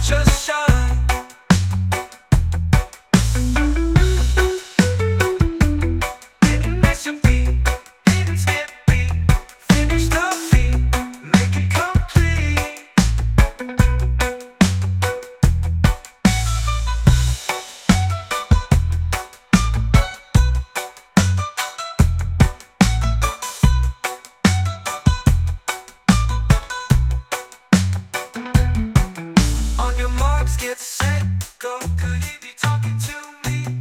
watch us shine. Didn't miss your beat, didn't skip beat. Finish the feat, make it complete. On your marks, get set, go. Could he be talking to me?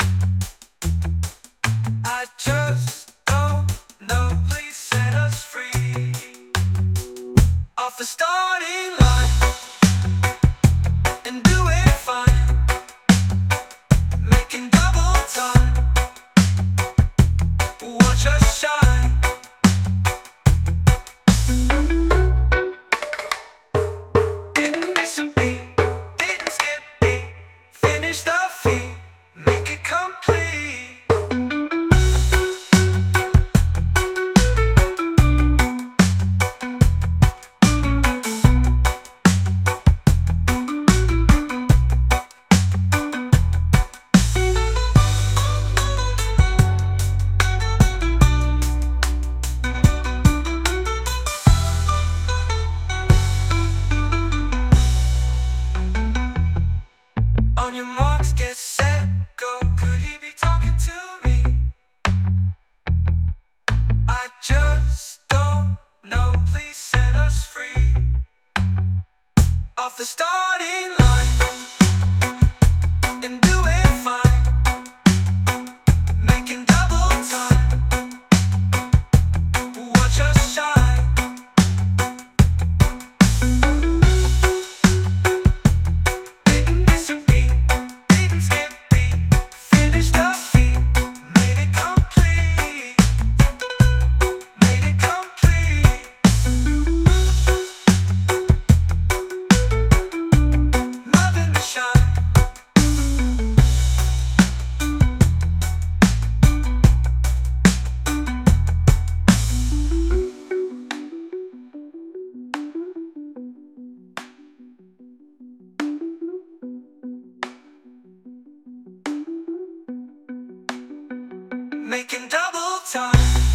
I just don't know. Please set us free. Off the starting line and do it fine. Making double time. Watch us shine. Didn't miss a beat, didn't skip beat. Finish the feat, make it complete. On your marks, get set, go. Could he be talking to me? I just don't know. Please set us free. Off the starting line and do it fine. Making double time. Watch us shine. Didn't miss a beat, didn't skip beat. Finish the feat, made it complete. Made it complete. Loving the shine. Making double time.